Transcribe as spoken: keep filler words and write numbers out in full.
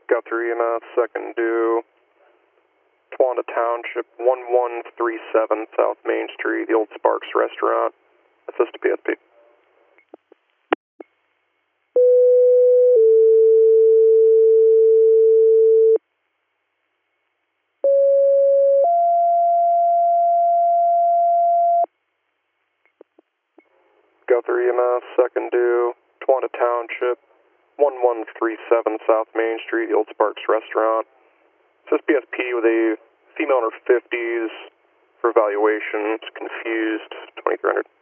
Guthrie E M S, second due, Tawanda Township, one one three seven South Main Street, the old Sparks Restaurant. Assist to P S P. Guthrie E M S, second due, Tawanda Township, one one three seven South Main Street, the old Sparks Restaurant. Assist P S P with a female in her fifties for evaluation. It's confused, twenty-three hundred.